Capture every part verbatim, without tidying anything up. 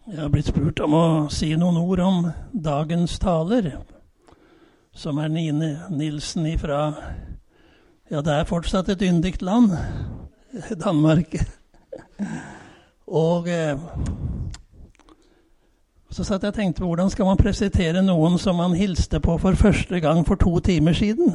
Jeg har blitt spurt om å si noen ord om dagens taler, som er Nine Nielsen ifra, ja, det er fortsatt et yndigt land, Danmark. Og eh, så satt jeg og tenkte på hvordan skal man presentere noen som man hilste på for første gang for to timer siden.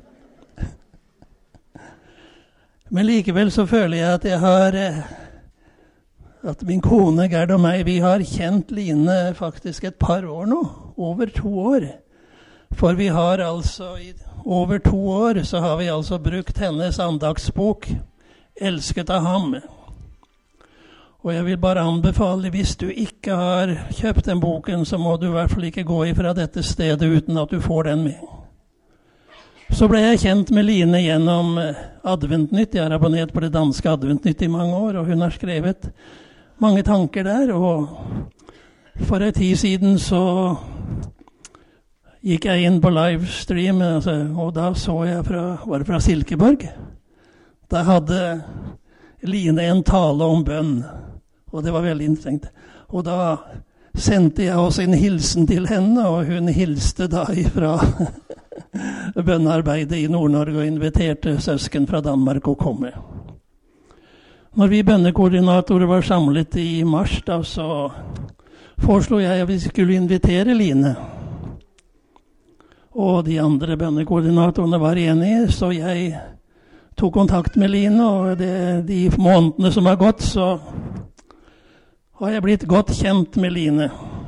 Men likevel så føler jeg at jeg har... Eh, at min kone Gerd og meg, vi har kjent Line faktisk et par år nå, over to år. For vi har altså, i over to år, så har vi altså brukt hennes andagsbok, Elsket av ham. Og jeg vil bare anbefale, hvis du ikke har kjøpt den boken, så må du i hvert fall ikke gå ifra dette stedet uten at du får den med. Så ble jeg kjent med Line gjennom Adventnytt. Jeg har abonnert på det danske Adventnytt i mange år, og hun har skrevet mange tanker der, og for en tid siden så gikk jeg inn på livestream, altså, og da så jeg fra, var det fra Silkeborg. Da hadde Line en tale om bønn, og det var veldig interessant. Og da sendte jeg også en hilsen til henne, og hun hilste da ifra bønnarbeidet i Nord-Norge og inviterte søsken fra Danmark å komme. Når vi bønnekoordinatorer var samlet i mars, da, så foreslo jeg at vi skulle invitere Line. Og de andre bønnekoordinatorene var enige, så jeg tok kontakt med Line, og det, de månedene som har gått, så har jeg blitt godt kjent med Line.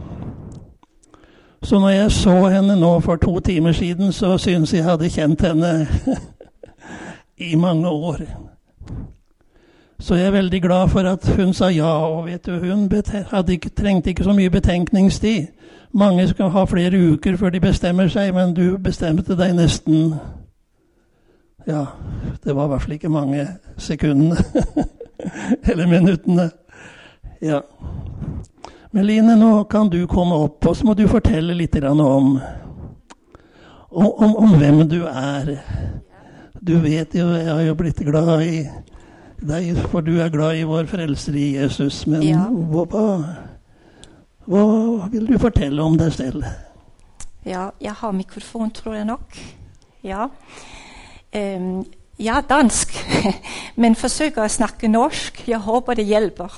Så når jeg så henne nå for to timer siden, så synes jeg hadde kjent henne i mange år. Så jeg er veldig glad for at hun sa ja, og vet du, hun hadde ikke, trengte ikke så mye betenkningstid. Mange skal ha flere uker før de bestemmer seg, men du bestemte deg nesten, ja, det var i hvert fall ikke mange sekundene, eller minuttene. Ja. Men Line, nå kan du komme opp, og så må du fortelle litt om, om, om, om hvem du er. Du vet jo, jeg har jo blitt glad i deg, for du er glad i vår frelser i Jesus, men ja. hva, hva vil du fortelle om deg selv? Ja, jeg har mikrofon, tror jeg nok. Ja, um, ja dansk, men forsøker å snakke norsk. Jeg håper det hjelper.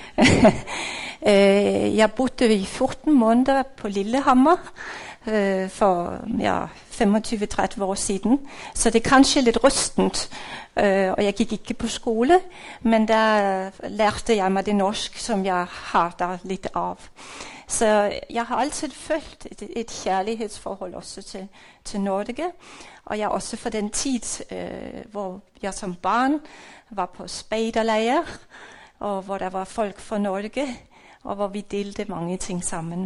Jeg bodde i fjorten måneder på Lillehammer uh, for ja, femogtyve til tretti år siden, så det er kanskje litt rustent. Uh, og jeg gikk ikke på skole, men der lærte jeg meg det norsk som jeg har der litt av. Så jeg har alltid følt et, et kjærlighetsforhold også til, til Norge, og jeg også for den tid uh, hvor jeg som barn var på speiderleir, og hvor der var folk fra Norge, og hvor vi delte mange ting sammen.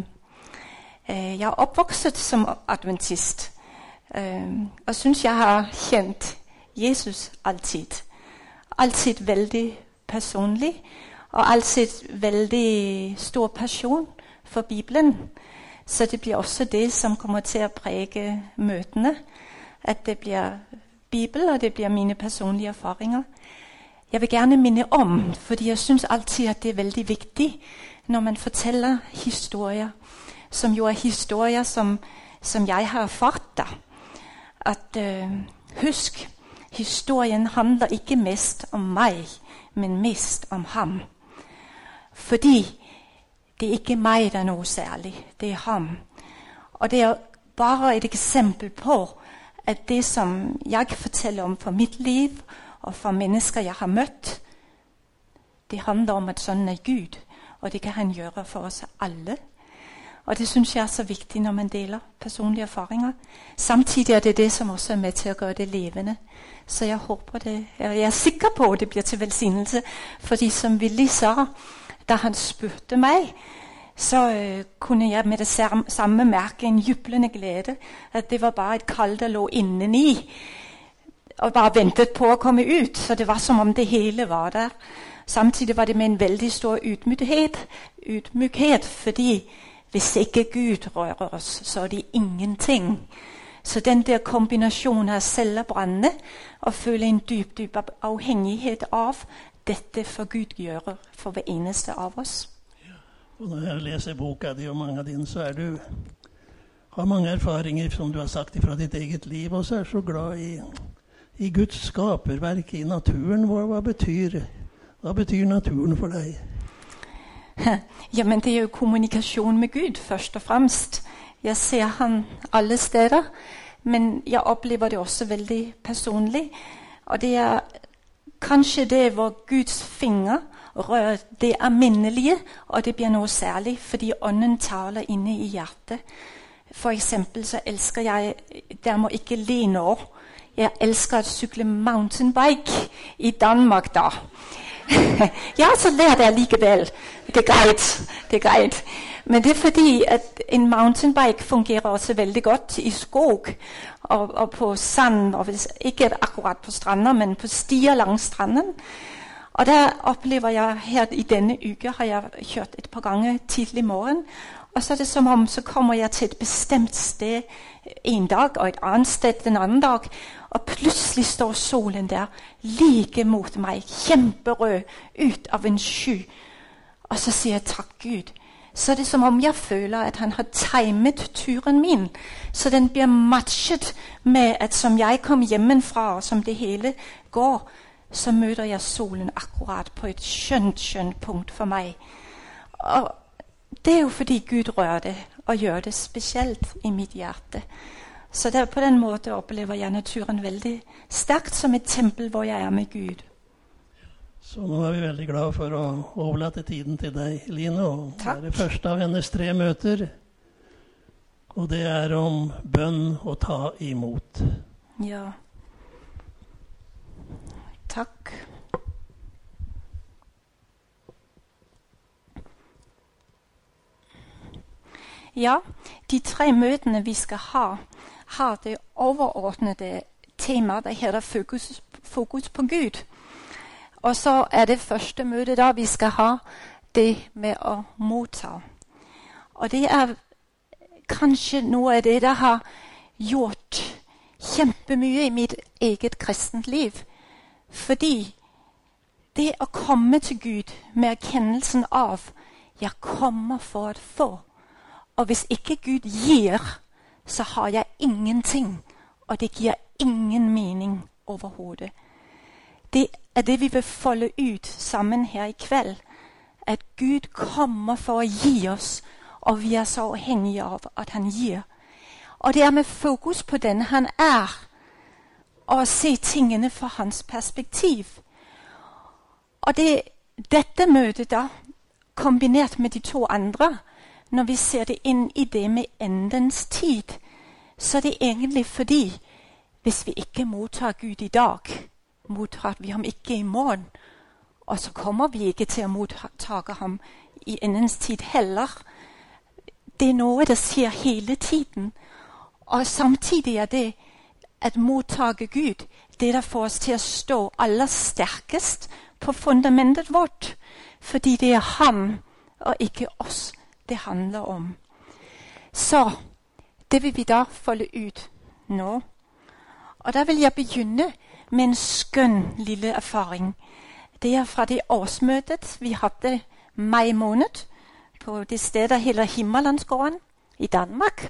Uh, jeg er oppvokset som adventist, uh, og synes jeg har kjent Jesus alltid. Alltid veldig personlig, og alltid veldig stor passion for Bibelen. Så det blir også det som kommer til å prege møtene. At det blir Bibel, og det blir mine personlige erfaringer. Jeg vil gjerne minne om, fordi jeg synes alltid at det er veldig viktig når man forteller historier, som jo er historier som, som jeg har erfart da. At øh, husk, historien handler ikke mest om meg, men mest om ham. Fordi det er ikke meg der er noe særlig, det er ham. Og det er bare et eksempel på at det som jeg forteller om for mitt liv, og for mennesker jeg har møtt, det handler om at sånn er Gud, og det kan han gjøre for oss alle. Og det synes jeg er så viktig når man deler personlige erfaringer. Samtidig er det det som også er med til å gjøre det levende. Så jeg håper det, jeg er sikker på at det blir til velsignelse. Fordi som Willy sa, da han spurte meg, så øh, kunne jeg med det samme mærke en jublende glede. At det var bare et kald der lå inneni, og bare ventet på å komme ut. Så det var som om det hele var der. Samtidig var det med en veldig stor ydmykhet, ydmykhet fordi hvis ikke Gud rører oss, så er det ingenting. Så den der kombinasjonen av cellebrande og føle en dyp, dyp avhengighet av dette for Gud gjør for hver eneste av oss. Og når jeg leser boka di og mange av dine, så er du, har mange erfaringer som du har sagt fra ditt eget liv, og så er du så glad i, i Guds skaperverk, i naturen. Hva, hva, betyr, hva betyr naturen for deg? Ja, men det er jo kommunikasjon med Gud, først og fremst. Jeg ser han alle steder, men jeg opplever det også veldig personlig. Og det er kanskje det hvor Guds finger rører det alminnelige, og det blir noe særlig, fordi ånden taler inne i hjertet. For eksempel så elsker jeg, der må ikke le nå, jeg elsker at sykle mountainbike i Danmark da. Ja, så lærer jeg likevel. Det er greit, det er greit. Men det er fordi at en mountainbike fungerer også veldig godt i skog og, og på sand, og hvis, ikke akkurat på strander, men på stier langs stranden. Og der oplever jeg her i denne uke, har jeg kjørt et par ganger tidlig morgen, og så er det som om så kommer jeg til et bestemt sted en dag, og et annet sted den anden dag, og plutselig står solen der like mot meg, kjemperød, ut av en sky. Og så sier jeg takk Gud. Så er det som om jeg føler at han har timet turen min, så den blir matchet med at som jeg kom hjemmefra, og som det hele går, så møter jeg solen akkurat på et skjønt, skjønt punkt for meg. Og det er jo fordi Gud rører det, og gjør det spesielt i mitt hjerte. Så der, på den måten opplever jeg naturen veldig sterkt som et tempel hvor jeg er med Gud. Så nå er vi veldig glad for å overlate tiden til deg, Line. Og det er det første av hennes tre møter. Og det er om bønn og ta imot. Ja. Takk. Ja, de tre møtene vi skal ha, har det overordnede tema, der heter fokus, fokus på Gud. Og så er det første møte da vi skal ha det med å motta. Og det er kanskje noe av det der har gjort kjempemye i mitt eget kristent liv. Fordi det å komme til Gud med erkjennelsen av jeg kommer for å få. Og hvis ikke Gud gir, så har jeg ingenting. Og det gir ingen mening overhodet. Det er det vi vil folde ut sammen her i kveld. At Gud kommer for å gi oss, og vi er så avhengige av at han gir. Og det er med fokus på den han er, og å se tingene fra hans perspektiv. Og det, dette møtet da, kombinert med de to andre, når vi ser det inn i det med endens tid, så er det egentlig fordi, hvis vi ikke mottar Gud i dag, mottar vi ham ikke i morgen, og så kommer vi ikke til å mottake ham i endens tid heller. Det er noe der skjer hele tiden, og samtidig er det at mottake Gud, det der får oss til å stå aller sterkest på fundamentet vårt, fordi det er ham og ikke oss det handler om. Så det vil vi da folde ut nå. Og da vil jeg begynne med en skønn lille erfaring. Det er fra det årsmøtet vi hadde mai måned på det stedet der heter Himmerlandsgården i Danmark.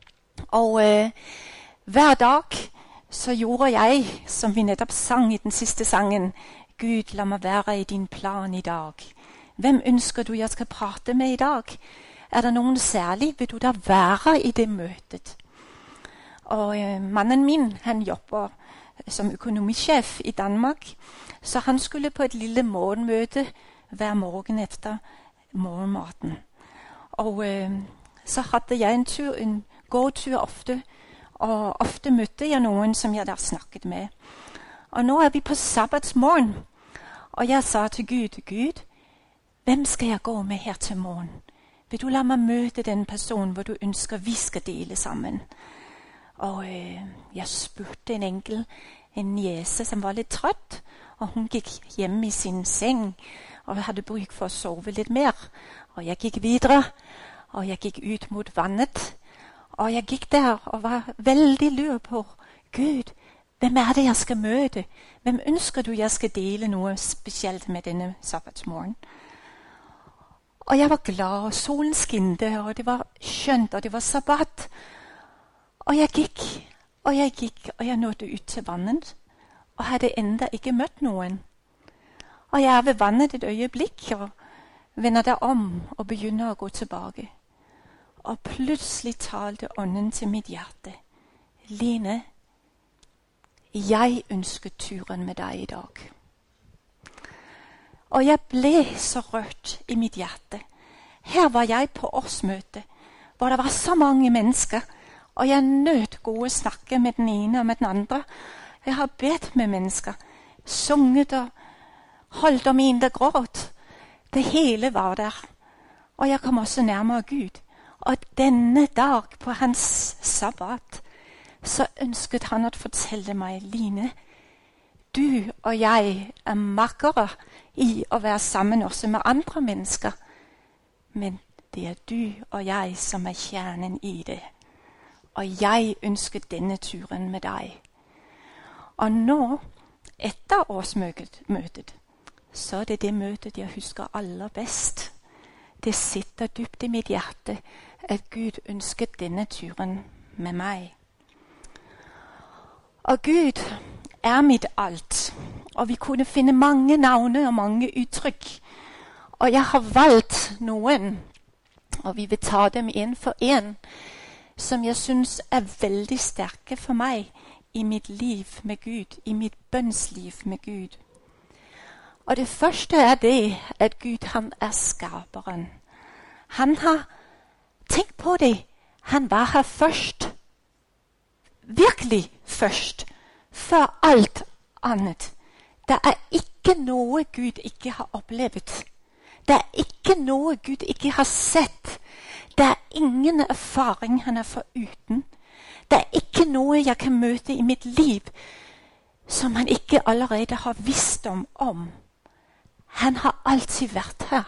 Og øh, hver dag så gjorde jeg, som vi nettopp sang i den siste sangen, Gud, la meg være i din plan i dag. Hvem ønsker du jeg skal prate med i dag? Er det noen særlig? Vil du da være i det møtet? Og øh, mannen min, han jobber som økonomisjef i Danmark, så han skulle på et lille morgenmøte hver morgen efter morgenmaten. Og øh, så hadde jeg en tur, en gåtur ofte, og ofte møtte jeg noen som jeg der snakket med. Og nå er vi på sabbatsmorgen, og jeg sa til Gud, Gud, hvem skal jeg gå med her til morgen? Vil du la meg møte den personen hvor du ønsker vi skal dele sammen? Og øh, jeg spurte en enkel, en niese som var litt trøtt, og hun gikk hjem i sin seng, og hadde bruk for å sove litt mer. Og jeg gikk videre, og jeg gikk ut mot vannet, og jeg gikk der og var veldig lur på, Gud, hvem er det jeg skal møte? Hvem ønsker du jeg skal dele noe spesielt med denne sabbatsmorgen? Og jeg var glad, og solen skinte, og det var skjønt, og det var sabbat. Og jeg gikk, og jeg gikk, og jeg nådde ut til vannet, og hadde enda ikke møtt noen. Og jeg er ved vannet et øyeblikk, og vender deg om, og begynner å gå tilbake. Og plutselig talte ånden til mitt hjerte. Line, jeg ønsker turen med deg i dag. Og jeg ble så rørt i mitt hjerte. Her var jeg på årsmøte, hvor det var så mange mennesker, og jeg nøt gode snakke med den ene og med den andre. Jeg har bedt med mennesker, sunget og holdt om en der gråt. Det hele var der. Og jeg kom også nærmere Gud. Og denne dag på hans sabbat, så ønsket han å fortelle meg, Line, du og jeg er makkere i å være sammen også med andre mennesker. Men det er du og jeg som er kjernen i det. Og jeg ønsker denne turen med deg. Og nå, etter årsmøtet, så er det det møtet jeg husker aller best. Det sitter dypt i mitt hjerte at Gud ønsker denne turen med meg. Og Gud er mitt alt. Og vi kunne finne mange navne og mange uttrykk. Og jeg har valgt noen, og vi vil ta dem en for en, som jeg synes er veldig sterke for meg i mitt liv med Gud, i mitt bønnsliv med Gud. Og det første er det, at Gud, han er skaperen. Han har tenkt på det. Han var her først. Virkelig først. Før alt annet. Det er ikke noe Gud ikke har opplevd. Det er ikke noe Gud ikke har sett. Det er ingen erfaring han er foruten. Det er ikke noe jeg kan møte i mitt liv som han ikke allerede har visst om om. Han har alltid vært her.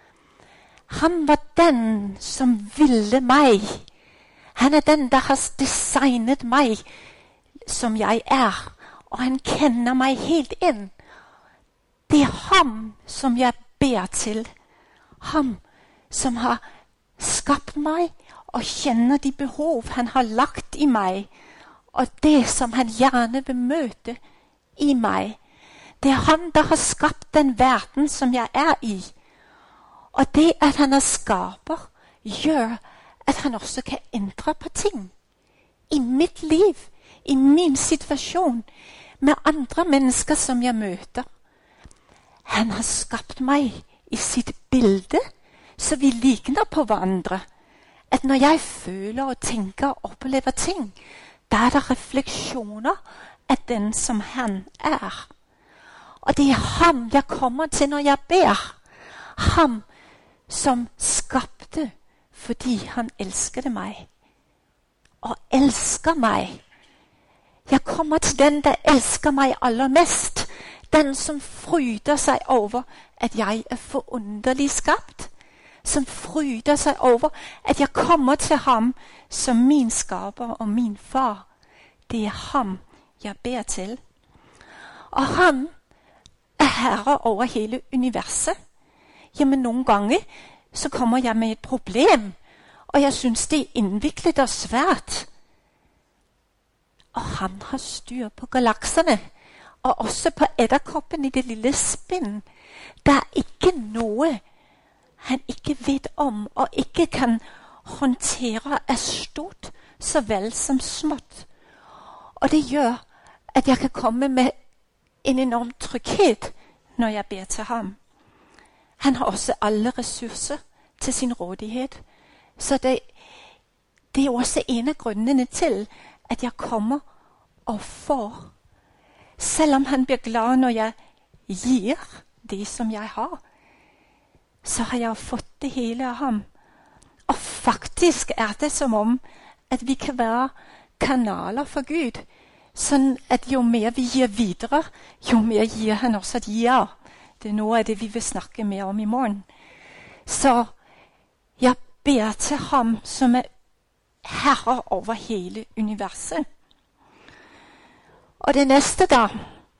Han var den som ville meg. Han er den der har designet meg som jeg er. Og han kjenner meg helt inn. Det er ham som jeg ber til. Ham som har skapt meg og kjenner de behov han har lagt i meg. Og det som han gjerne vil møte i meg. Det er han der har skapt den verden som jeg er i. Og det at han er skaper, gjør at han også kan endre på ting. I mitt liv, i min situasjon, med andre mennesker som jeg møter. Han har skapt meg i sitt bilde, så vi ligner på hverandre. At når jeg føler og tenker og opplever ting, da er det refleksjoner av den som han er. Og det er ham jeg kommer til når jeg ber. Ham som skapte fordi han elskede meg. Og elsker meg. Jeg kommer til den der elsker meg aller mest. Den som fryder seg over at jeg er forunderlig skapt. Som fryder seg over at jeg kommer til ham som min skaper og min far. Det er ham jeg ber til. Og han er herre over hele universet. Jamen nogle gange så kommer jeg med et problem, og jeg synes det er indviklet og svært. Og han har styr på galakserne, og også på edderkoppen i det lille spinn. Der er ikke noe han ikke vet om, og ikke kan håndtere af stort, så vel som smått. Og det gjør, at jeg kan komme med en enorm trygghet, når jeg ber til ham. Han har også alle ressourcer til sin rådighed. Så det, det er også en af grundene til, at jeg kommer og får. Selvom han bliver glad, når jeg giver det, som jeg har, så har jeg fått det hele av ham. Og faktisk er det som om, at vi kan være kanaler for Gud. Sånn at jo mer vi gir videre, jo mer gir han også at gir. Det er noe av det vi vil snakke mer om i morgen. Så jeg ber til ham som er herre over hele universet. Og det næste da,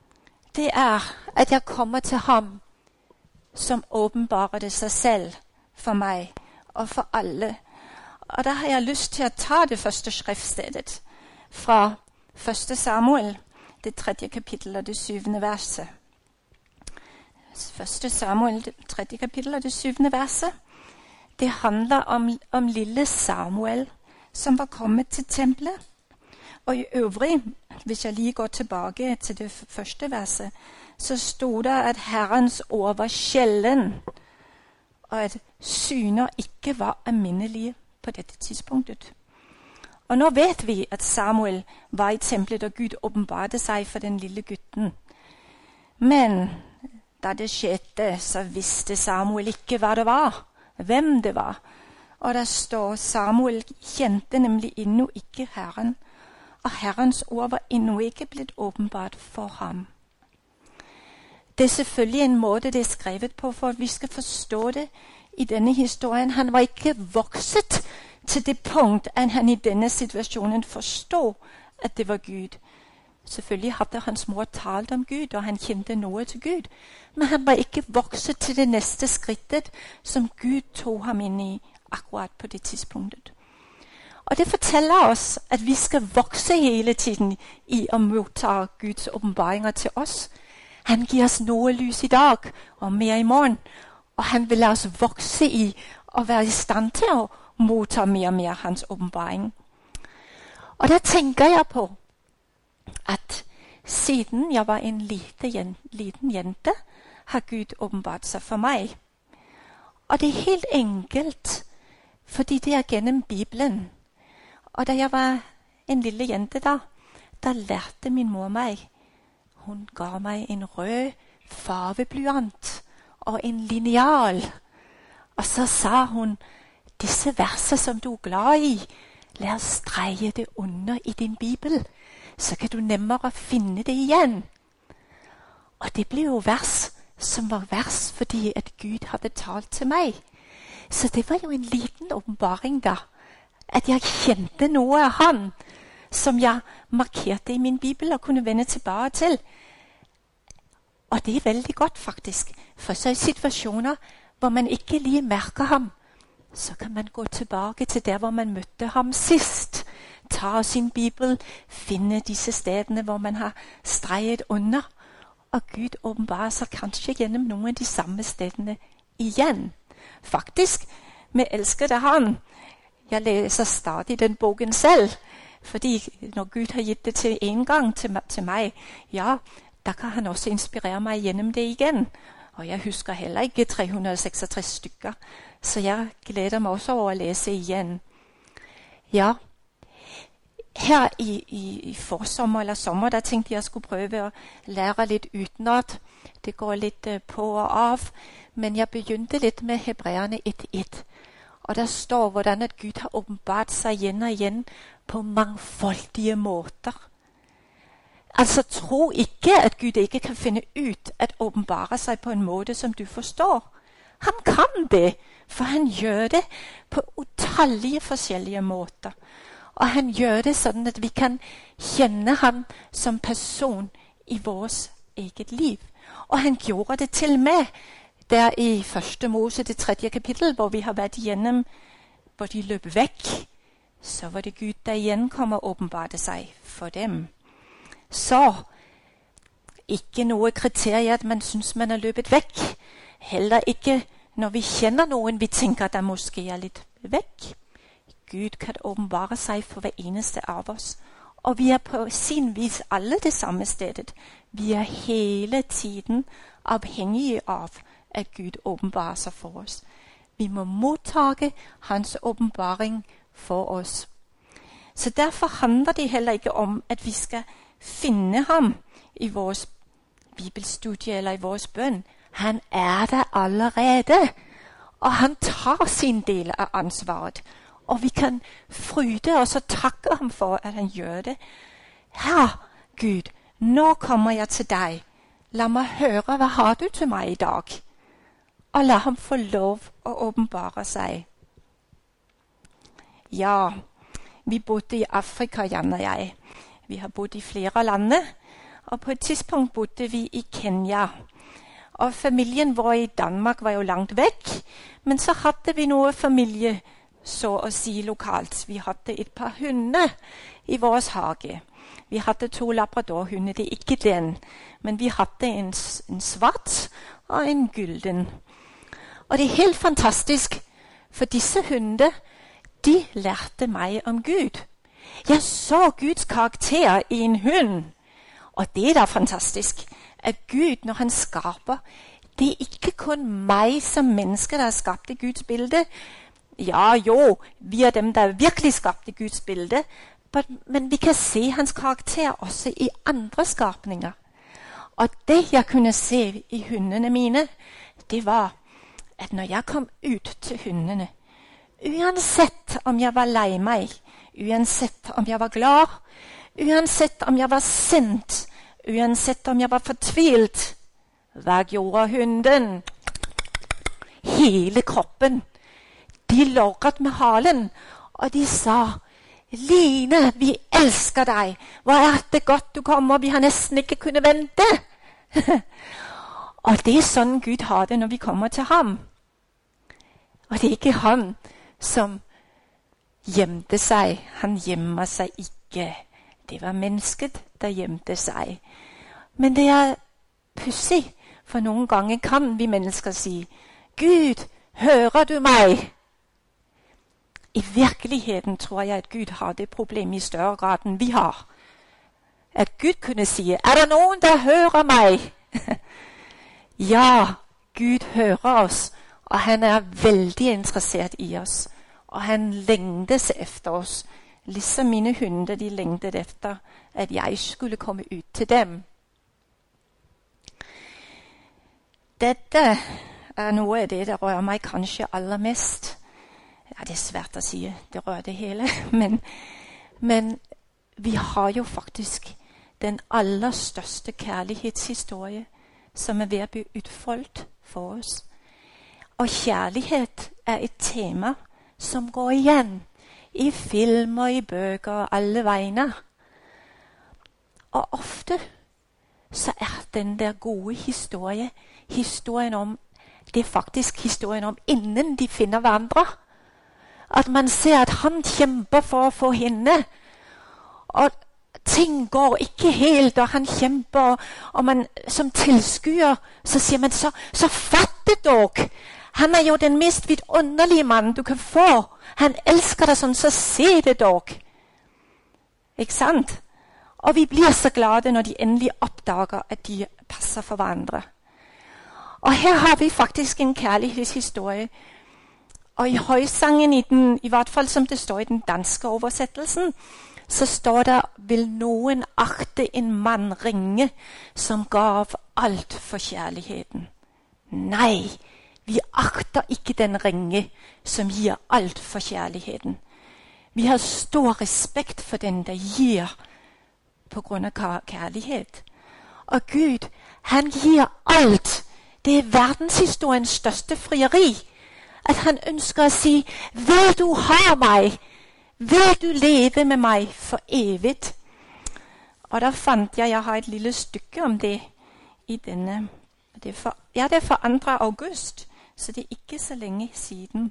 det er at jeg kommer til ham som åbenbarer det seg selv for meg og for alle. Og der har jeg lyst til å ta det første skriftstedet fra første Samuel, det tredje kapittel og det syvende verset. Første Samuel, det tredje kapittel og det syvende verset. Det handler om, om lille Samuel, som var kommet til tempelet. Og i øvrig, hvis jeg lige går tilbake til det første verset, så stod der, at Herrens ord var sjælden, og at syner ikke var almindelige på dette tidspunktet. Og nå vet vi, at Samuel var i tempelet, og Gud åbenbarte seg for den lille gutten. Men da det skjedde, så visste Samuel ikke hva det var, hvem det var. Og der står, Samuel kjente nemlig endnu ikke Herren, og Herrens ord var endnu ikke blitt åbenbart for ham. Det er selvfølgelig en måte det er skrevet på, for at vi skal forstå det i denne historien. Han var ikke vokset til det punkt, at han i denne situasjonen forstod, at det var Gud. Selvfølgelig hadde hans mor talt om Gud, og han kjente noe til Gud. Men han var ikke vokset til det neste skrittet, som Gud tog ham inn i akkurat på det tidspunktet. Og det forteller oss, at vi skal vokse hele tiden i å motta Guds åbenbaringer til oss. Han giver oss noe lys i dag, og mer i morgen. Og han vil la oss vokse i å være i stand til å motta mer og mer hans åbenbaring. Og da tenker jeg på, at siden jeg var en lite jen, liten jente, har Gud åbenbart seg for meg. Og det er helt enkelt, fordi det er gennem Bibelen. Og da jeg var en lille jente da, da lærte min mor meg. Hun ga meg en rød farveblyant og en lineal. Og så sa hun, disse verser som du er glad i, lær streie det under i din bibel, så kan du nemmere finne det igjen. Og det ble jo vers som var vers, fordi at Gud hadde talt til meg. Så det var jo en liten åbenbaring da, at jeg kjente noe av han, som jeg markerte i min bibel og kunne vende tilbake til. Og det er veldig godt faktisk, for så i situasjoner hvor man ikke lige merker ham, så kan man gå tilbake til der hvor man møtte ham sist. Ta sin bibel, finne disse stedene hvor man har streget under, og Gud åbenbarer seg kanskje gjennom noen av de samme stedene igjen. Faktisk, vi elsker det han. Jeg leser stadig den boken selv, fordi når Gud har gitt det til en gang til, til meg, ja, da kan han også inspirere meg gjennom det igjen. Og jeg husker heller ikke tre hundre og seksogtres stykker, så jeg gleder meg også over å lese igjen. Ja, her i, i, i forsommer eller sommer, da tenkte jeg skulle prøve å lære litt utenat. Det går litt uh, på og av, men jeg begynte litt med Hebreerne ett ett. Og der står hvordan at Gud har åpenbart seg igjen og igjen på mangfoldige måter. Altså tro ikke at Gud ikke kan finne ut at åpenbare seg på en måte som du forstår. Han kan det, for han gjør det på utallige forskjellige måter. Og han gjør det sånn at vi kan kjenne ham som person i vårt eget liv. Og han gjorde det til meg der i første Mose, det tredje kapittel, hvor vi har vært igjennom, hvor de løp vekk, så var det Gud der igjen kom og åpenbarte seg for dem. Så ikke noe kriterier at man synes man har løpet vekk. Heller ikke når vi kjenner noen vi tenker at det måske er litt vekk. Gud kan åpenbare seg for hver eneste av oss. Og vi er på sin vis alle det samme stedet. Vi er hele tiden avhengige av at Gud åpenbarer seg for oss. Vi må mottage hans åpenbaring for oss. Så derfor handler det heller ikke om at vi skal finne ham i vores bibelstudie eller i vores bøn. Han er der allerede, og han tar sin del av ansvaret. Og vi kan fryde oss og takke ham for at han gjør det. Herre Gud, nå kommer jeg til deg. La meg høre, hva har du til meg i dag? Og la ham få lov å åpenbare seg. Ja, vi bodde i Afrika, Jan og jeg. Vi har bodd i flere lande, og på et tidspunkt bodde vi i Kenya. Og familien vår i Danmark var jo langt vekk, men så hadde vi noe familie, så å si lokalt. Vi hadde et par hunder i vår hage. Vi hadde to labradorhunder, det er ikke den, men vi hadde en, en svart og en gylden. Og det er helt fantastisk, for disse hunder, de lærte meg om Gud. Jeg så Guds karakter i en hund, og det er da fantastisk, at Gud, når han skaper, det er ikke kun meg som menneske, der har skabt i Guds bilde. Ja, jo, vi er dem, der virkelig skabte Guds bilde, men vi kan se hans karakter også i andre skapninger. Og det jeg kunne se i hundene mine, det var, at når jeg kom ut til hundene, uansett om jeg var lei meg, uansett om jeg var glad, uansett om jeg var sint, uansett om jeg var fortvilt, hva gjorde hunden? Hele kroppen. De logret med halen, og de sa, Line, vi elsker deg. Hva er det godt du kommer, vi har nesten ikke kunnet vente. Og det er sånn Gud har det når vi kommer til ham. Og det er ikke han som gjemte seg. Han gjemmer seg ikke. Det var mennesket der gjemte seg. Men det er pussig, for noen ganger kan vi mennesker si, Gud, hører du meg? I virkeligheten tror jeg at Gud har det problemet i større grad enn vi har. At Gud kunne si, er det noen der hører meg? Ja, Gud hører oss, og han er veldig interessert i oss. Og han lengtes efter oss. Liksom mine hunder, de lengtet efter at jeg skulle komme ut til dem. Dette er noe av det, der rører meg kanskje aller mest. Ja, det er svært å si, det rører det hele, men, men vi har jo faktisk den aller største kærlighetshistorie som er ved å bli utfoldet for oss. Og kjærlighet er et tema som går igjen i film og i bøker og alle veiene. Og ofte så er den der gode historie, historien om, det er faktisk historien om innen de finner hverandre. At man ser at han kjemper for å få henne, og ting går ikke helt, og han kjemper, og man som tilskuer, så sier man så, så fattet dere. Han er jo den mest vidunderlige mannen du kan få. Han elsker deg sånn, så se det dere. Ikke sant? Og vi blir så glade når de endelig oppdager at de passer for hverandre. Og her har vi faktisk en kærlighetshistorie. Og i høysangen, i, den, i hvert fall som det står i den danske oversettelsen, så står det, vil noen akte en mann ringe, som gav alt for kjærligheten. Nei, vi akter ikke den ringe, som gir alt for kjærligheten. Vi har stor respekt for den, der gir på grunn av kærlighet. Og Gud, han gir alt. Det er verdenshistoriens største frieri. At han ønsker å si, vil du ha meg? Vil du leve med meg for evigt? Og da fant jeg, jeg har et lille stykke om det i denne. Det er for, ja, det er for andre august, så det er ikke så lenge siden.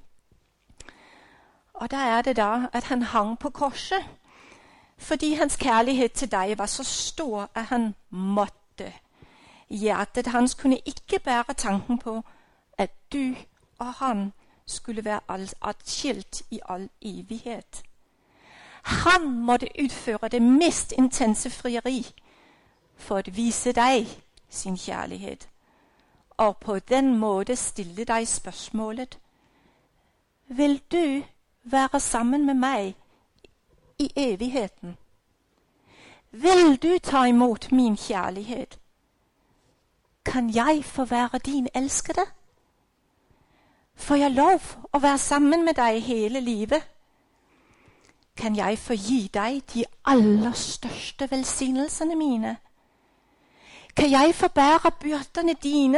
Og da er det da, at han hang på korset, fordi hans kærlighet til deg var så stor, at han måtte. Hjertet hans kunne ikke bære tanken på, at du og han skulle være atskilt i all evighet. Han måtte utføre det mest intense frieri for å vise deg sin kjærlighet, og på den måte stille deg spørsmålet, vil du være sammen med meg i evigheten? Vil du ta imot min kjærlighet? Kan jeg få være din elskede? Får jeg lov å være sammen med deg hele livet? Kan jeg få gi deg de aller største velsignelsene mine? Kan jeg få bære byrdene dine?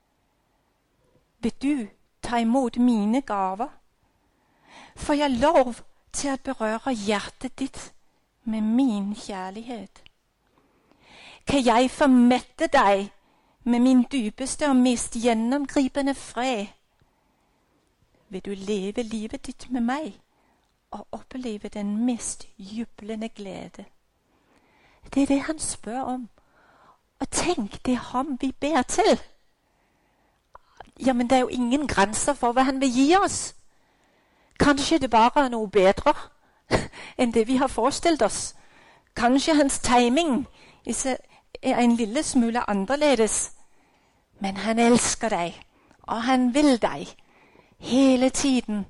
Vil du ta imot mine gaver? Får jeg lov til å berøre hjertet ditt med min kjærlighet? Kan jeg få mette deg med min dypeste og mest gjennomgripende fred. Vil du leve livet ditt med meg og oppleve den mest jublende glede? Det er det han spør om. Og tenk, det er ham vi ber til. Ja, men det er jo ingen grenser for hva han vil gi oss. Kanskje det bare er noe bedre enn det vi har forestilt oss. Kanskje hans timing er en lille smule annerledes. Men han elsker deg, og han vil deg hele tiden.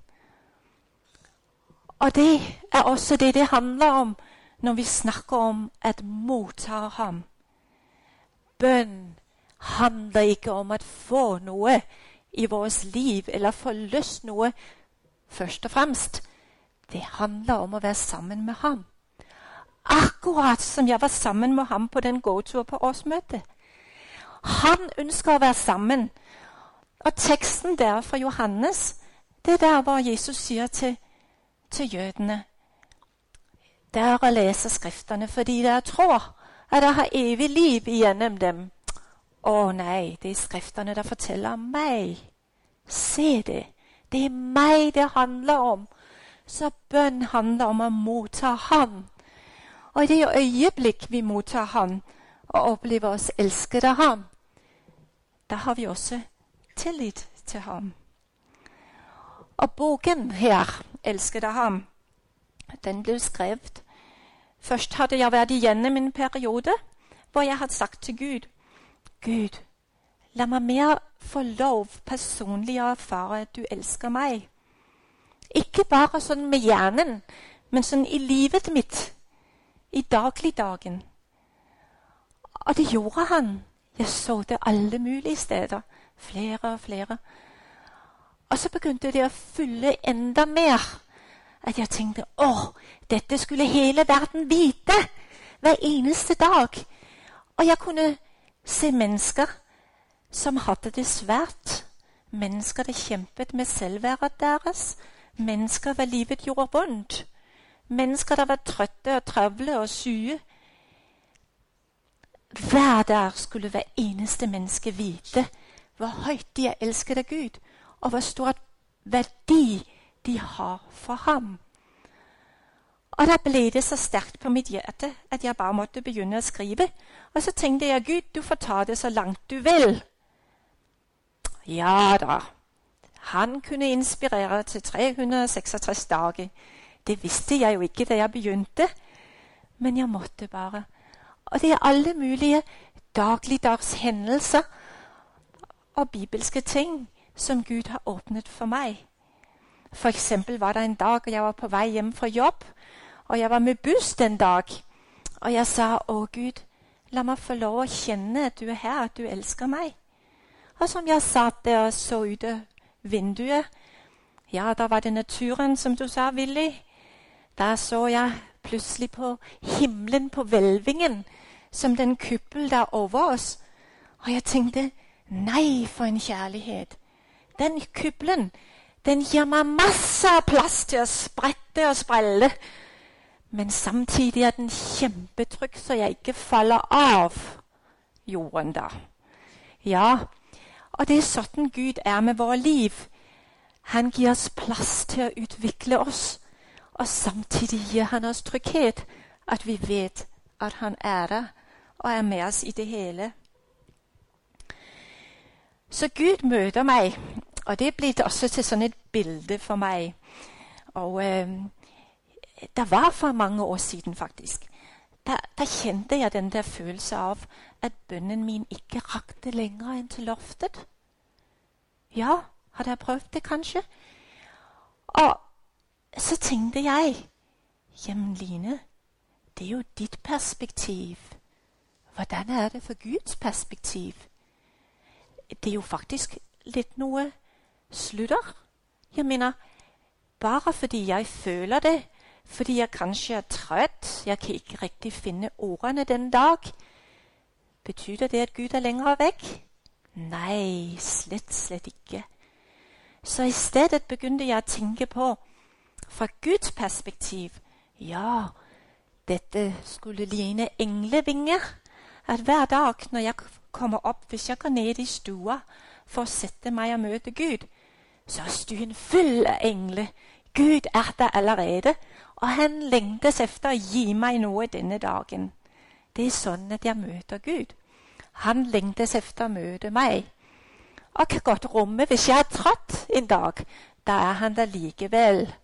Og det er også det det handler om når vi snakker om at motta ham. Bønn handler ikke om at få noe i vores liv, eller få løst noe først og fremst. Det handler om å være sammen med ham. Akkurat som jeg var sammen med ham på den gåtur på årsmøtet. Han ønsker å være sammen. Og teksten der fra Johannes, det er der hvor Jesus sier til, til jødene: dere leser skriftene fordi dere tror at dere har evig liv igjennom dem. Å nei, det er skriftene der forteller meg. Se det. Det er meg det handler om. Så bønn handler om å motta ham. Og i det øyeblikk vi mottar ham og opplever oss elsket av ham, da har vi også tillit til ham. Og boken her, elsket av ham, den ble skrevet. Først hadde jeg vært igjennom en periode hvor jeg hadde sagt til Gud: Gud, la meg mer få lov personlig å erfare at du elsker meg. Ikke bare sånn med hjernen, men sånn i livet mitt, i dagligdagen. Og det gjorde han. Jeg så det alle mulige steder, flere og flere. Og så begynte det å fylle enda mer. At jeg tenkte, åh, dette skulle hele verden vite, hver eneste dag. Og jeg kunne se mennesker som hadde det svært. Mennesker der kjempet med selvværdet deres. Mennesker hvor livet gjorde vondt. Mennesker der var trøtte og travle og syge. Hver dag skulle hver eneste menneske vite hvor høyt de er elsket av Gud, og hvor stor verdi de har for ham. Og da ble det så sterkt på mitt hjerte at jeg bare måtte begynne å skrive. Og så tenkte jeg, Gud, du får ta det så langt du vil. Ja da, han kunne inspirere til tre hundre og seksogtres dager. Det visste jeg jo ikke da jeg begynte, men jeg måtte bare. Og det er alle mulige dagligdags hendelser og bibelske ting som Gud har åpnet for meg. For eksempel var det en dag jeg var på vei hjem fra jobb, og jeg var med buss den dag. Og jeg sa, å Gud, la meg få lov å kjenne at du er her, at du elsker meg. Og som jeg satt der og så ut av vinduet, ja, da var det naturen, som du sa, Willy. Da så jeg plutselig på himmelen, på hvelvingen, som den kuppel der over oss. Og jeg tenkte, nei, for en kjærlighet. Den kuppelen, den gir meg masser av plass til å sprette og sprelle. Men samtidig er den kjempetrygg, så jeg ikke faller av jorden da. Ja, og det er sånn Gud er med våre liv. Han gir oss plass til å utvikle oss, og samtidig gir han oss trygghet, at vi vet at han er der, og er med oss i det hele. Så Gud møter meg, og det ble også til sånn et bilde for meg. Og øh, det var for mange år siden faktisk. Da, da kjente jeg den der følelse av at bønnen min ikke rakte lenger enn til loftet. Ja, hadde jeg prøvd det kanskje? Og så tenkte jeg, jamen Line, det er jo ditt perspektiv. Hvordan er det for Guds perspektiv? Det er jo faktisk litt noe sludder. Jeg mener, bare fordi jeg føler det, fordi jeg kanskje er trøtt, jeg kan ikke riktig finne ordene den dag, betyder det at Gud er lenger vekk? Nei, slett, slett ikke. Så i stedet begynte jeg å tenke på, fra Guds perspektiv, ja, dette skulle ligne englevinger, at hver dag når jeg kommer opp hvis jeg går ned i stua for å sette meg og møte Gud, så er stuen full av engler. Gud er der allerede, og han lengtes efter å gi meg noe denne dagen. Det er sånn at jeg møter Gud. Han lengtes efter å møte meg. Og kan godt romme hvis jeg er trøtt en dag, da er han der likevel.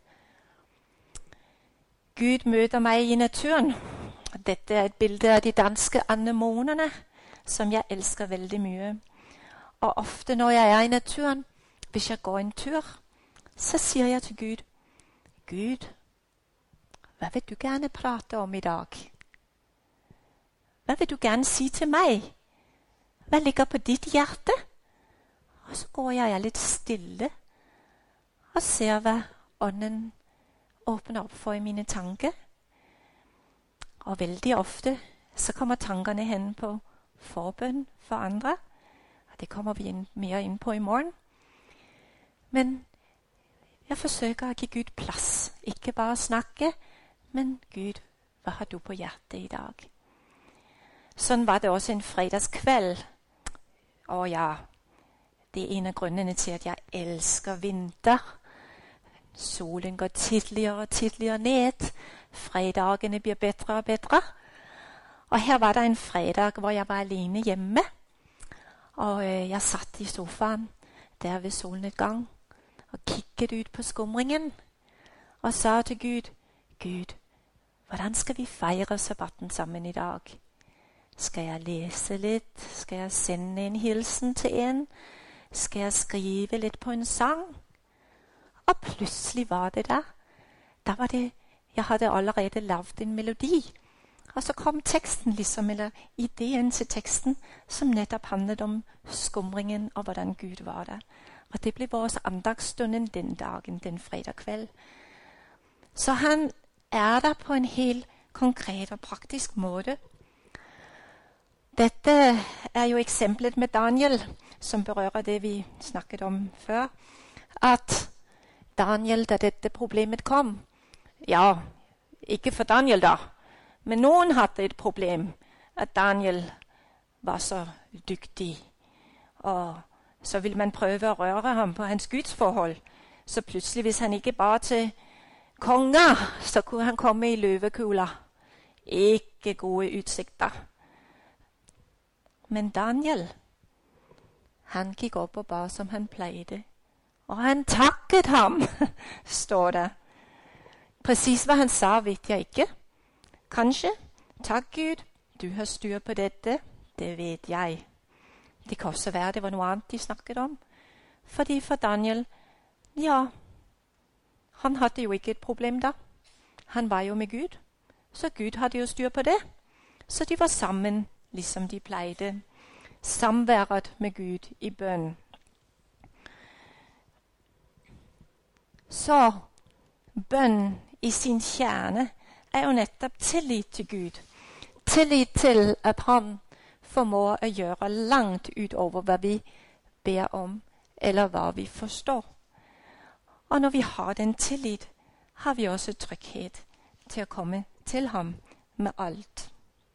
Gud møter meg i naturen. Dette er et bilde av de danske anemonerne, som jeg elsker veldig mye. Og ofte når jeg er i naturen, hvis jeg går en tur, så sier jeg til Gud, Gud, hva vil du gerne prate om i dag? Hva vil du gerne si til meg? Hva ligger på ditt hjerte? Og så går jeg litt stille og ser hva ånden åpner opp for i mine tanker. Og veldig ofte så kommer tankene hen på forbønn for andre. Og det kommer vi inn, mer inn på i morgen. Men jeg forsøker å gi Gud plass. Ikke bare snakke, men Gud, hva har du på hjertet i dag? Sånn var det også en fredagskveld. Å ja, det er en av grunnene til at jeg elsker vinter. Solen går tidligere og tidligere ned. Fredagene blir bedre og bedre. Og her var det en fredag hvor jeg var alene hjemme. Og øh, jeg satt i sofaen der ved solnedgang og kikket ut på skumringen og sa til Gud, Gud, hvordan skal vi feire sabbaten sammen i dag? Skal jeg lese litt? Skal jeg sende en hilsen til en? Skal jeg skrive litt på en sang? Og plutselig var det der. Da var det, jeg hadde allerede lavet en melodi. Og så kom teksten liksom, eller ideen til teksten, som nettopp handlet om skumringen og hvordan Gud var der. Og det ble vores andagsstunden den dagen, den fredag kveld. Så han er der på en helt konkret og praktisk måte. Dette er jo eksemplet med Daniel, som berører det vi snakket om før. At Daniel, da dette problemet kom, ja, ikke for Daniel da, men noen hadde et problem, at Daniel var så dyktig, og så vil man prøve å røre ham på hans gudsforhold. Så plutselig, hvis han ikke ba til konger, så kunne han komme i løvekula. Ikke gode utsikter. Men Daniel, han gikk opp og ba som han pleide. Og han takket ham, står det. Precis hva han sa, vet jeg ikke. Kanskje, takk Gud, du har styr på dette, det vet jeg. Det kan også være det var noe annet de snakket om. Fordi for Daniel, ja, han hadde jo ikke et problem da. Han var jo med Gud, så Gud hadde jo styr på det. Så de var sammen, liksom de pleide. Samværet med Gud i bønn. Så bønn i sin kjerne er jo nettopp tillit til Gud. Tillit til at han formår å gjøre langt utover hva vi ber om, eller hva vi forstår. Og når vi har den tillit, har vi også trygghet til å komme til ham med alt.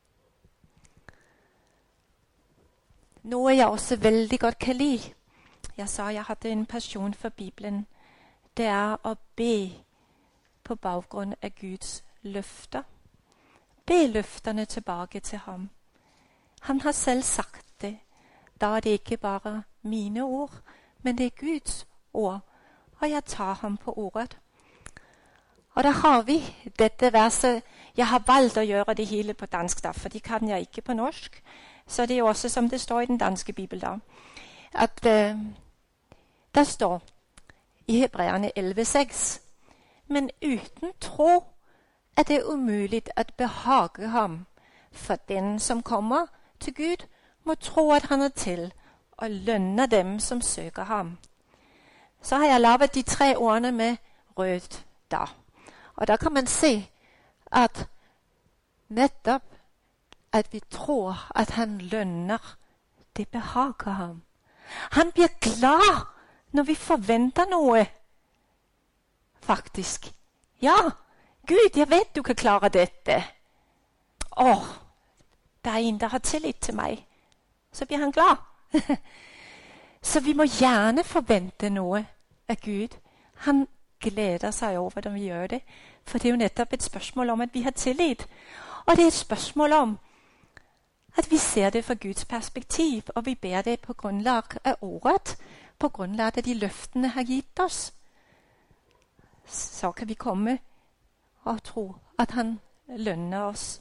Noe jeg også veldig godt kan lide, jeg sa jeg hadde en passion for Bibelen, det er å be på bakgrunn av Guds løfter. Be løfterne tilbake til ham. Han har selv sagt det. Da er det ikke bare mine ord, men det er Guds ord, og jeg tar ham på ordet. Og da har vi dette verset. Jeg har valgt å gjøre det hele på dansk, da, for de kan jeg ikke på norsk. Så det er også som det står i den danske bibel da. At uh, der står i Hebreerne elleve seks, men uten tro er det umulig at behage ham, for den som kommer til Gud må tro at han er til og lønner dem som søker ham. Så har jeg lavet de tre ordene med rødt da. Og da kan man se at nettopp at vi tror at han lønner, det behager ham. Han blir glad når vi forventer noe. Faktisk. Ja, Gud, jeg vet du kan klare dette. Åh, det er en der har tillit til meg. så blir han glad. Så vi må gjerne forvente noe av Gud. Han gleder seg over når vi gjør det, for det er jo nettopp et spørsmål om at vi har tillit. Og det er et spørsmål om at vi ser det fra Guds perspektiv, og vi ber det på grunnlag av ordet, på grunnlag av de løftene har gitt oss. Så kan vi komme og tro at han lønner oss.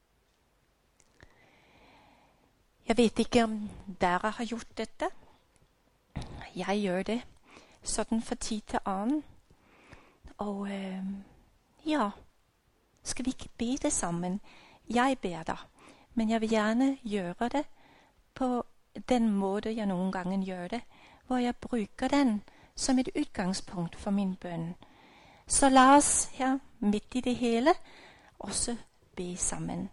Jeg vet ikke om dere har gjort dette. Jeg gjør det sånn fra tid til annen. Og øh, ja, skal vi ikke be det sammen? Jeg ber det, men jeg vil gjerne gjøre det på den måte jeg noen ganger gjør det, hvor jeg bruker den som et utgangspunkt for min bønn. Så la oss her, midt i det hele, også be sammen.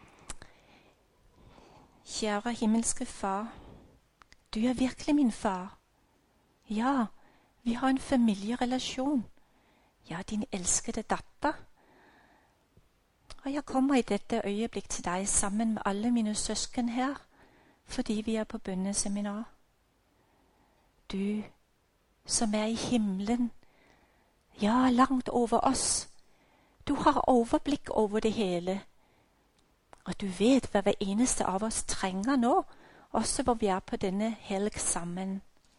Kjære himmelske far, du er virkelig min far. Ja, vi har en familierelasjon. Ja, din elskede datter. Og jeg kommer i dette øyeblikk til deg sammen med alle mine søsken her, fordi vi er på bønneseminar. Du som er i himmelen, ja, langt over oss. Du har overblikk over det hele. Og du vet hva hver eneste av oss trenger nå, også hvor vi er på denne helg sammen.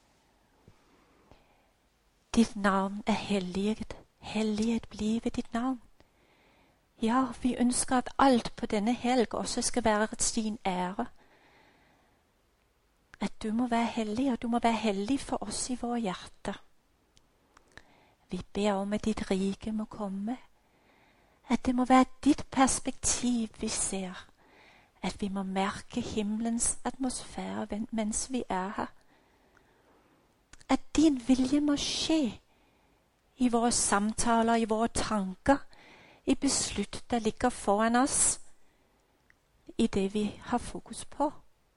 Ditt navn er helliget. Helliget blive ditt navn. Ja, vi ønsker at alt på denne helg også skal være til din ære. At du må være hellig, og du må være hellig for oss i våre hjerter. Vi ber om at ditt rike må komme. At det må være ditt perspektiv vi ser. At vi må merke himmelens atmosfære mens vi er her. At din vilje må skje i våre samtaler, i våre tanker, i beslut der ligger foran oss, i det vi har fokus på.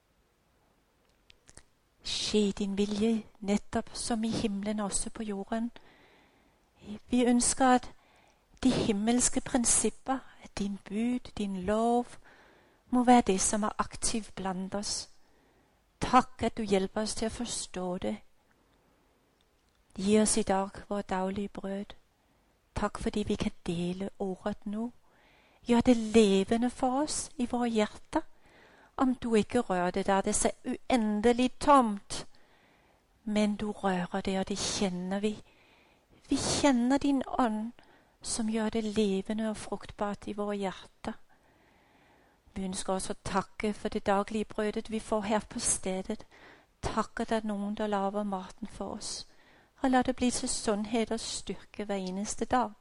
Skje din vilje nettopp som i himmelen også på jorden. Vi ønsker at de himmelske prinsipper, at din bud, din lov, må være det som er aktivt blant oss. Takk at du hjelper oss til å forstå det. Gi oss i dag vår daglige brød. Takk fordi vi kan dele ordet nå. Gjør det levende for oss i våre hjerter. Om du ikke rører det der, det er så uendelig tomt. Men du rører det, og det kjenner vi. Vi kjenner din ånd, som gjør det levende og fruktbart i våre hjerter. Vi ønsker også å takke for det daglige brødet vi får her på stedet. Takk at det er noen der lager maten for oss. Og la det bli til sunnhet og styrke hver eneste dag.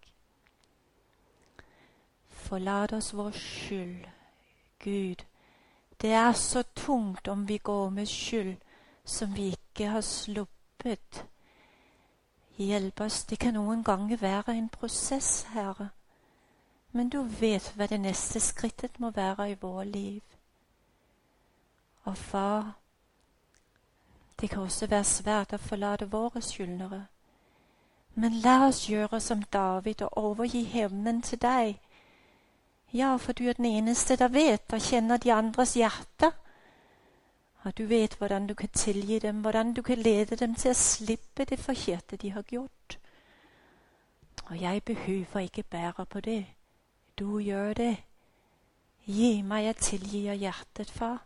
Forlat oss vår skyld, Gud. Det er så tungt om vi går med skyld som vi ikke har sluppet. Hjelp oss, det kan noen ganger være en prosess, Herre. Men du vet hva det neste skrittet må være i vår liv. Og far, det kan også være svært å forlate våre skyldnere. Men la oss gjøre som David og overgi hevnen til deg. Ja, for du er den eneste der vet og kjenner de andres hjerter. Og du vet hvordan du kan tilgi dem, hvordan du kan lede dem til å slippe det forkerte de har gjort. Og jeg behøver ikke bære på det. Du gjør det. Gi meg å tilgi av hjertet, far.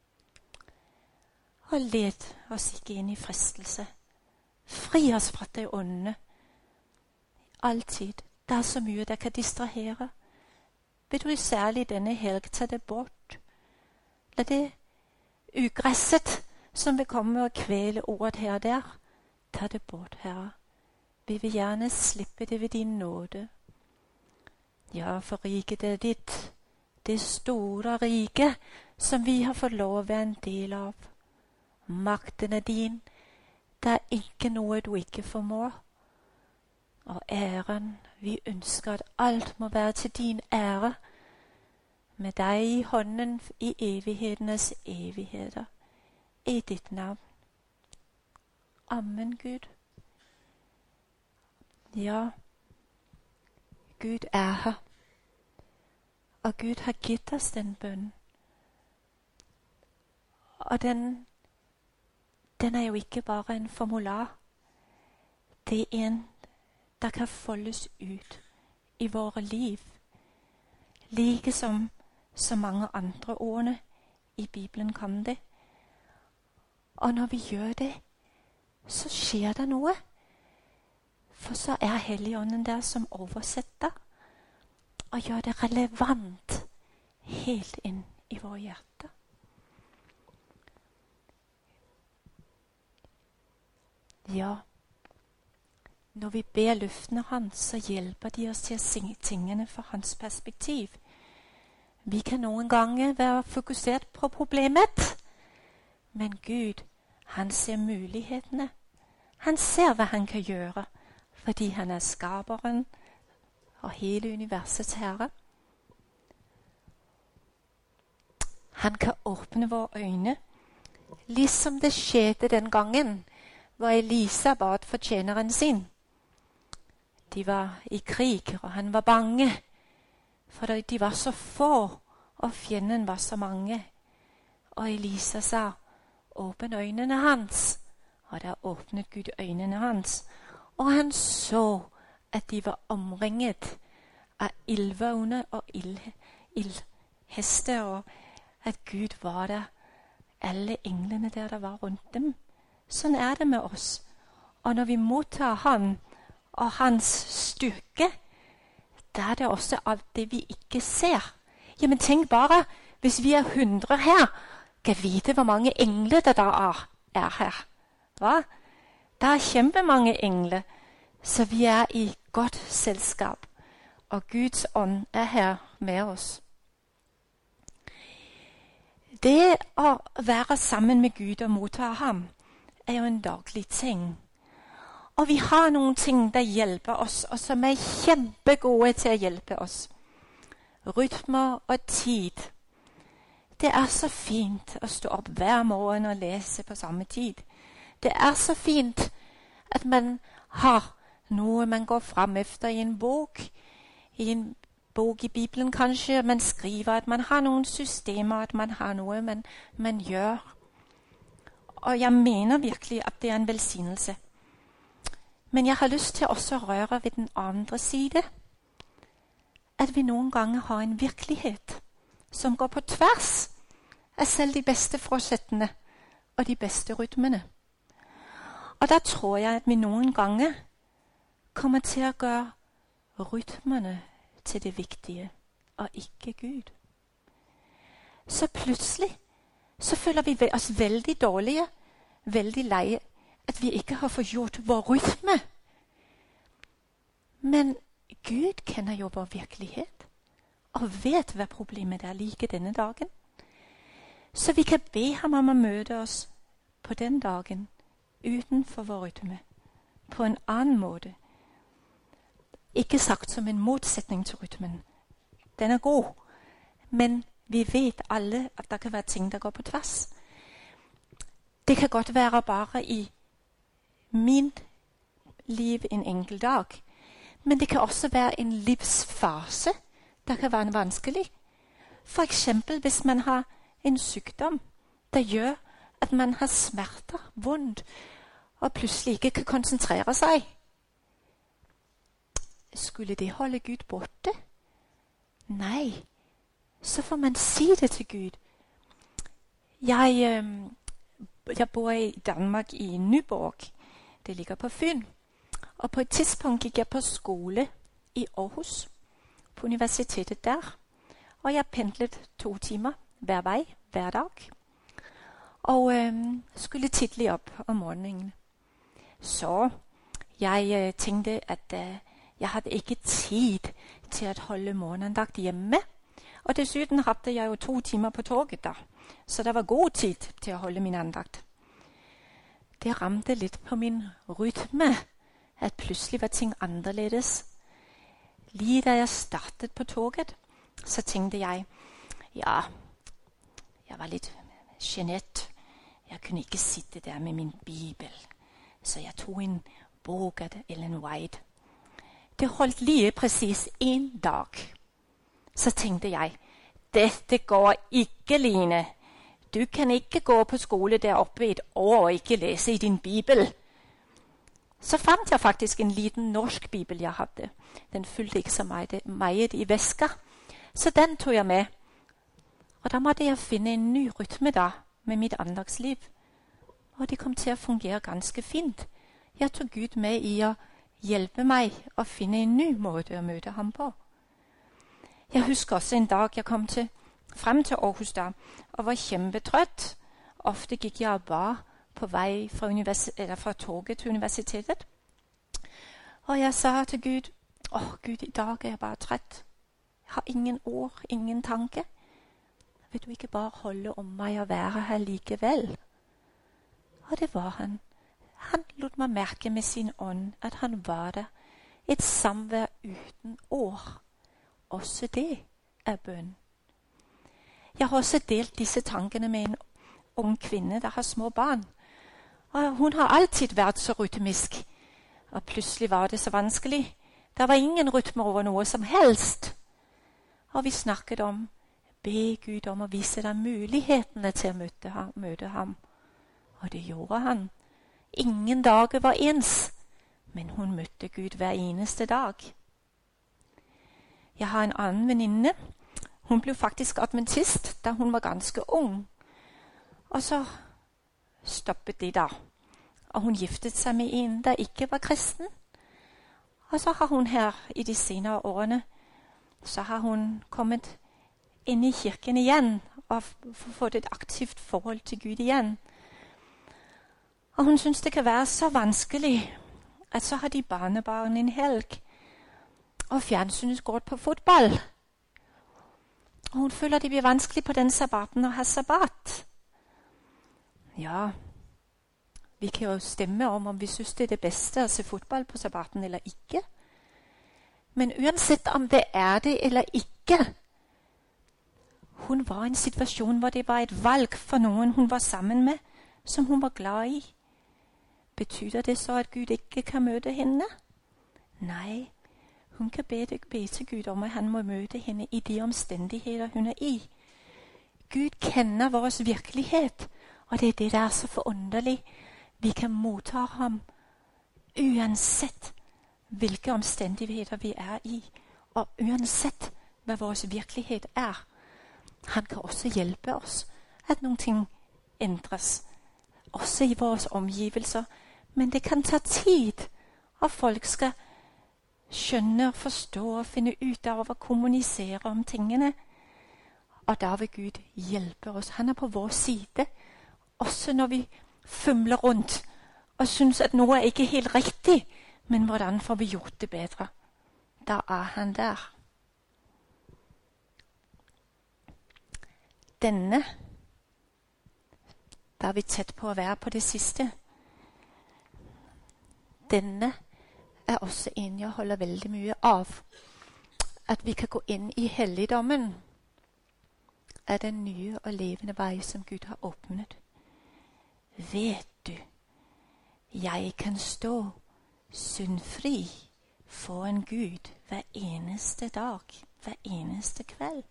Og led oss ikke inn i fristelse. Fri oss fra det onde. Alltid. Det er så mye der kan distrahere. Vil du særlig denne helg ta det bort? La det ugresset som vil komme og kvele ordet her og der, ta det bort, Herre. Vi vil gjerne slippe det ved din nåde. Ja, for riket er ditt, det store rike som vi har fått lov å være en del av. Makten er din, det er ikke noe du ikke formår. Og æren, vi ønsker at alt må være til din ære, med deg i hånden i evighetenes evigheter, i ditt navn. Amen, Gud. Ja, Gud er her, og Gud har gitt oss den bønnen. Og den, den er jo ikke bare en formular. Det er en der kan foldes ut i våre liv. Like som så mange andre ordene i Bibelen kan det. Og når vi gjør det, så skjer det noe. For så er Helligånden der som oversetter og gjør det relevant helt inn i våre hjerter. Ja, når vi ber løftene hans, så hjelper de oss til å se tingene fra hans perspektiv. Vi kan noen ganger være fokusert på problemet, men Gud, han ser mulighetene. Han ser hva han kan gjøre, fordi han er skaperen og hele universets herre. Han kan åpne våre øyne, liksom det skjedde den gangen, hvor Elisa bad for tjeneren sin. De var i krig, og han var bange, for de var så få, og fienden var så mange. Og Elisa sa, åpne øynene hans. Og der åpnet Gud øynene hans. Og han så, at de var omringet av ildvågne og ildhester, og at Gud var der, alle englene der der var rundt dem. Sånn er det med oss. Og når vi mottar ham og hans styrke, da er det også alt det vi ikke ser. Jamen tenk bare, hvis vi er hundre her, kan vite hvor mange engler det der er, er her. Hva? Det er kjempemange engler, så vi er i godt selskap, og Guds ånd er her med oss. Det å være sammen med Gud og motta ham, er jo en daglig ting. Og vi har noen ting der hjelper oss, og som er kjempegode til å hjelpe oss. Rytmer og tid. Det er så fint å stå opp hver morgen og lese på samme tid. Det er så fint at man har noe man går frem efter i en bok. I en bok i Bibelen kanskje. Man skriver at man har noen systemer, at man har noe man, man gjør. Og jeg mener virkelig at det er en velsignelse. Men jeg har lyst til også å røre ved den andre side. At vi noen ganger har en virkelighet som går på tvers av selv de beste forsettene og de beste rytmene. Og da tror jeg at vi noen ganger kommer til å gjøre rytmene til det viktige, og ikke Gud. Så plutselig så føler vi oss veldig dårlige, veldig leie, at vi ikke har fått gjort vår rytme. Men Gud kjenner jo vår virkelighet, og vet hva problemet er like denne dagen. Så vi kan be ham om å møte oss på den dagen, utenfor vår rytme, på en annen måte. Ikke sagt som en motsetning til rytmen. Den er god, men vi vet alle at det kan være ting der går på tvers. Det kan godt være bare i min liv en enkelt dag, men det kan også være en livsfase der kan være vanskelig. For eksempel hvis man har en sykdom der gjør at man har smerter, vondt, og plutselig ikke kan konsentrere seg. Skulle det holde Gud borte? Nei. Så får man si det til Gud. Jeg, øh, jeg bor i Danmark i Nyborg. Det ligger på Fyn. Og på et tidspunkt gikk jeg på skole i Aarhus, på universitetet der. Og jeg pendlet to timer hver vei, hver dag. Og øh, skulle tidlig opp om morgenen. Så jeg øh, tenkte at øh, jeg hadde ikke tid til å holde morgenandakt hjemme. Og dessuten hadde jeg jo to timer på toget da, så det var god tid til å holde min andakt. Det ramte litt på min rytme, at plutselig var ting annerledes. Lige da jeg startet på toget, så tenkte jeg, ja, jeg var litt genert. Jeg kunne ikke sitte der med min bibel, så jeg tog en bok av Ellen White. Det holdt lige præcis en dag. Så tenkte jeg, dette går ikke, Line. du kan ikke gå på skole der oppe i et år og ikke lese i din bibel. Så fant jeg faktisk en liten norsk bibel jeg hadde. Den fylte ikke så meget, meget i veska, så den tog jeg med. Og da måtte jeg finne en ny rytme da, med mitt andagsliv. Og det kom til å fungere ganske fint. Jeg tok Gud med i å hjelpe meg å finne en ny måte å møte ham på. Jeg husker også en dag jeg kom til, frem til Aarhus da, og var kjempetrøtt. Ofte gikk jeg og ba på vei fra, eller fra toget til universitetet. Og jeg sa til Gud, åh Gud, i dag er jeg bare trett. Jeg har ingen ord, ingen tanke. Vil du ikke bare holde om meg og være her likevel? Og det var han. Han lot meg merke med sin ånd at han var der. Et samvær uten ord. Også det er bønn. Jeg har også delt disse tankene med en ung kvinne der har små barn. Og hun har alltid vært så rytmisk. Og plutselig var det så vanskelig. Det var ingen rytme over noe som helst. Og vi snakket om, be Gud om å vise deg mulighetene til å møte ham. Møte ham. Og det gjorde han. Ingen dager var ens, men hun møtte Gud hver eneste dag. Jeg har en annen venninne. Hun ble faktisk adventist da hun var ganske ung. Og så stoppet de da. Og hun giftet seg med en der ikke var kristen. Og så har hun her i de senere årene, så har hun kommet inn i kirken igjen og fått et aktivt forhold til Gud igjen. Og hun synes det kan være så vanskelig at så har de barnebarn en helg, og fjernsynet går på fotball. Og hun føler det blir vanskelig på den sabbaten å ha sabbat. Ja, vi kan jo stemme om om vi synes det er det beste å se fotball på sabbaten eller ikke. Men uansett om det er det eller ikke, hun var i en situasjon hvor det var et valg for noen hun var sammen med, som hun var glad i. Betyder det så at Gud ikke kan møte henne? Nei, hun kan be, be til Gud om at han må møte henne i de omstendigheter hun er i. Gud kender vores virkelighet, og det er det der er så forunderlig. Vi kan motta ham uansett hvilke omstendigheter vi er i, og uansett hvad vores virkelighet er. Han kan også hjelpe oss at noen ting ændres, også i vores omgivelser, men det kan ta tid, og folk skal skjønne og forstå og finne ut av å kommunisere om tingene. Og da vil Gud hjelpe oss. Han er på vår side, også når vi fumler rundt og synes at noe er ikke helt riktig, men hvordan får vi gjort det bedre? Da er han der. Denne, da er vi tett på å være på det siste. Denne er også en jeg holder veldig mye av. At vi kan gå inn i helligdommen er den nye og levende vei som Gud har åpnet. Vet du, jeg kan stå syndfri foran Gud hver eneste dag, hver eneste kveld.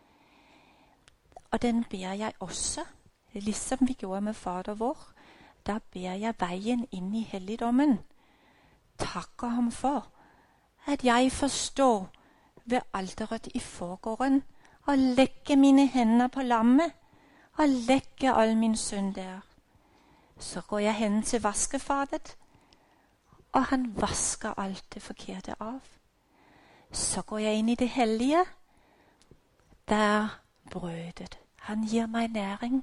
Og den ber jeg også, liksom vi gjorde med Fader vår. Da ber jeg veien inn i helligdommen. Takker ham for at jeg forstår ved alteret i forgården og legge mine hender på lammet og legge all min synd der. Så går jeg hen til vaskefatet, og han vasker alt det forkerte av. Så går jeg inn i det hellige, der brødet. Han gir meg næring.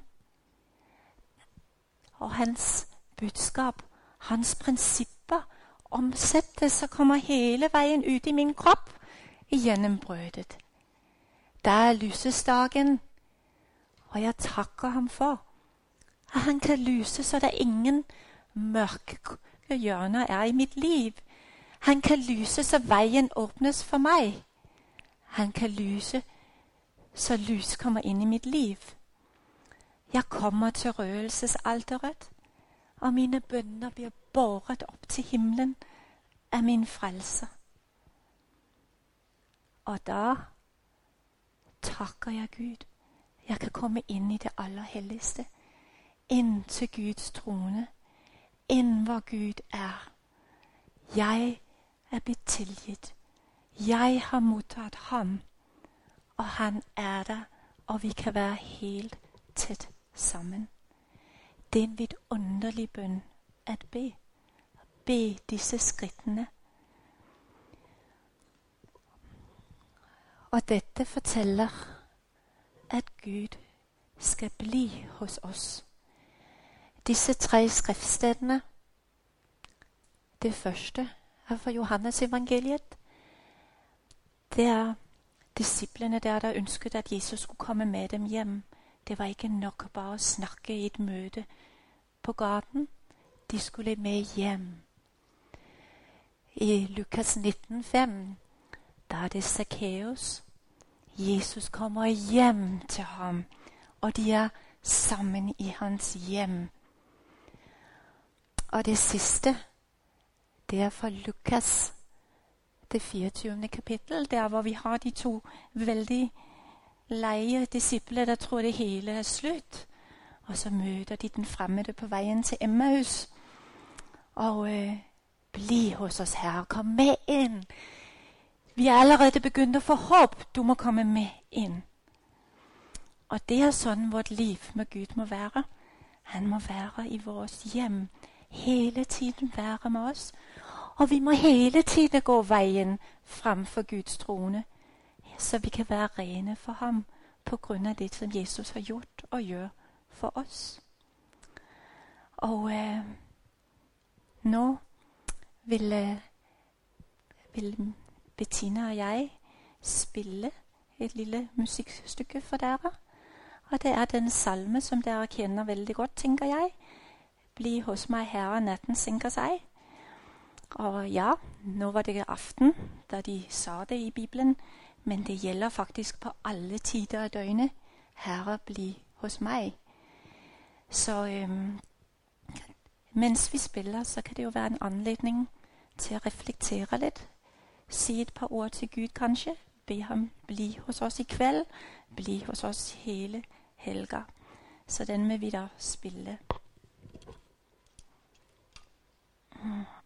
Og hans budskap, hans prinsipper, omsettes og kommer hele veien ut i min kropp gjennom brødet. Der lyses dagen, og jeg takker ham for at han kan lyse så det ingen mørke hjørner er i mitt liv. Han kan lyse så veien åpnes for meg. Han kan lyse så lys kommer inn i mitt liv. Jeg kommer til røkelsesalteret, og mine bønner blir båret opp til himmelen av min frelser. Og da takker jeg Gud. Jeg kan komme inn i det aller helligste. Inn til Guds trone. Inn hvor Gud er. Jeg er blitt tilgitt. Jeg har mottatt ham. Og han er der, og vi kan være helt tæt sammen. Det er en vidunderlig bøn at be. Be disse skrittene. Og dette forteller at Gud skal bli hos oss. Disse tre skriftstedene. Det første er fra Johannes evangeliet. Det er disiplene der, der ønsket at Jesus skulle komme med dem hjem. Det var ikke nok bare å snakke i et møte på gaten. De skulle med hjem. I Lukas nitten fem, der er det Zacchaeus. Jesus kommer hjem til ham, og de er sammen i hans hjem. Og det sidste, det er fra Lukas, det fireogtyvende kapittel, der hvor vi har de to veldig leie disipler, der tror det hele er slutt. Og så møter de den fremmede på veien til Emmaus. Og øh, bli hos oss her, kom med inn. Vi er allerede begynt å få håp, du må komme med inn. Og det er sånn vårt liv med Gud må være. Han må være i vårt hjem, hele tiden være med oss. Og vi må hele tiden gå veien frem for Guds trone, så vi kan være rene for ham, på grunn av det som Jesus har gjort og gjør for oss. Og øh, nå vil, øh, vil Bettina og jeg spille et lille musikkstykke for dere. Og det er den salme som dere kjenner veldig godt, tenker jeg. Bli hos meg, Herre, natten senker seg. Og ja, nå var det aften da de sa det i Bibelen, men det gjelder faktisk på alle tider av døgnet. Herre, bli hos meg. Så øhm, mens vi spiller, så kan det jo være en anledning til å reflektere litt. Si et par ord til Gud kanskje. Be ham bli hos oss i kveld. Bli hos oss hele helga. Så den vil vi da spille. Mm.